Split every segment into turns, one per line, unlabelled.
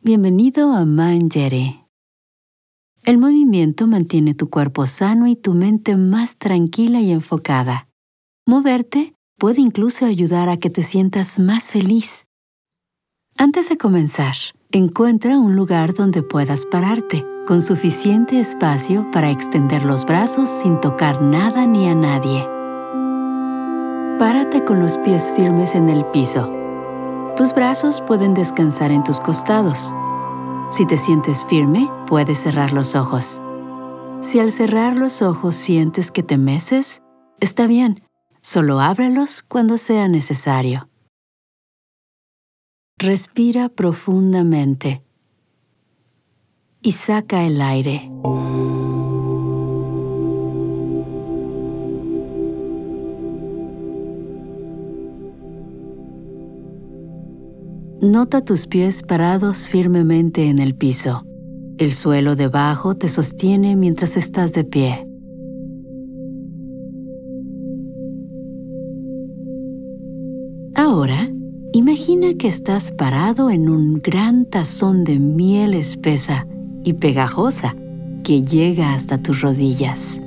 Bienvenido a Mangiare. El movimiento mantiene tu cuerpo sano y tu mente más tranquila y enfocada. Moverte puede incluso ayudar a que te sientas más feliz. Antes de comenzar, encuentra un lugar donde puedas pararte, con suficiente espacio para extender los brazos sin tocar nada ni a nadie. Párate con los pies firmes en el piso. Tus brazos pueden descansar en tus costados. Si te sientes firme, puedes cerrar los ojos. Si al cerrar los ojos sientes que te meces, está bien, solo ábrelos cuando sea necesario. Respira profundamente y saca el aire. Nota tus pies parados firmemente en el piso. El suelo debajo te sostiene mientras estás de pie. Ahora, imagina que estás parado en un gran tazón de miel espesa y pegajosa que llega hasta tus rodillas.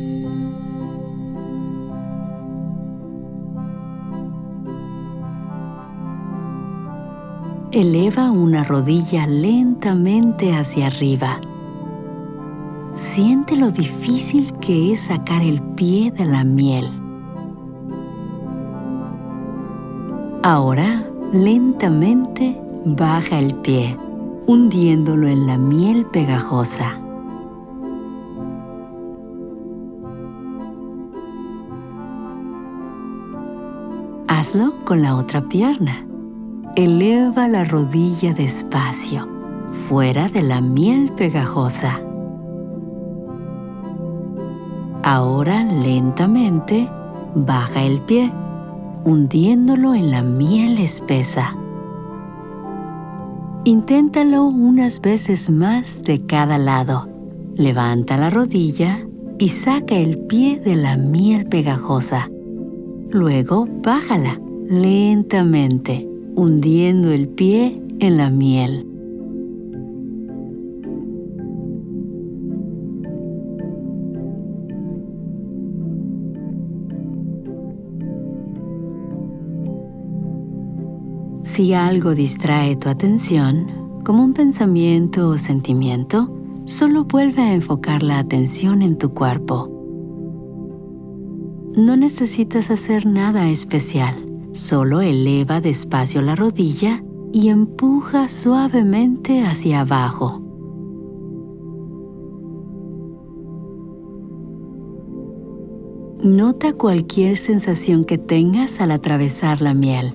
Eleva una rodilla lentamente hacia arriba. Siente lo difícil que es sacar el pie de la miel. Ahora, lentamente, baja el pie, hundiéndolo en la miel pegajosa. Hazlo con la otra pierna. Eleva la rodilla despacio, fuera de la miel pegajosa. Ahora, lentamente, baja el pie, hundiéndolo en la miel espesa. Inténtalo unas veces más de cada lado. Levanta la rodilla y saca el pie de la miel pegajosa. Luego, bájala lentamente, hundiendo el pie en la miel. Si algo distrae tu atención, como un pensamiento o sentimiento, solo vuelve a enfocar la atención en tu cuerpo. No necesitas hacer nada especial. Solo eleva despacio la rodilla y empuja suavemente hacia abajo. Nota cualquier sensación que tengas al atravesar la miel.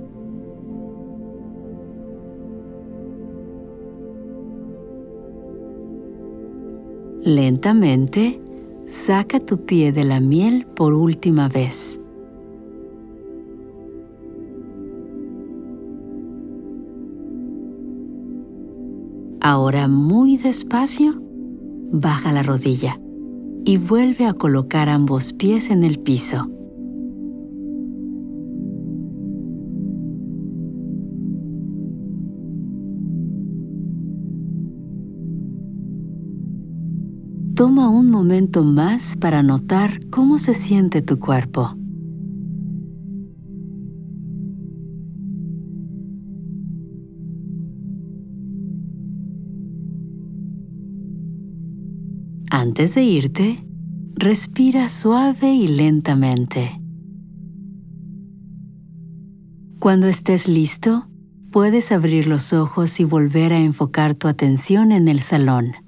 Lentamente, saca tu pie de la miel por última vez. Ahora, muy despacio, baja la rodilla y vuelve a colocar ambos pies en el piso. Toma un momento más para notar cómo se siente tu cuerpo. Antes de irte, respira suave y lentamente. Cuando estés listo, puedes abrir los ojos y volver a enfocar tu atención en el salón.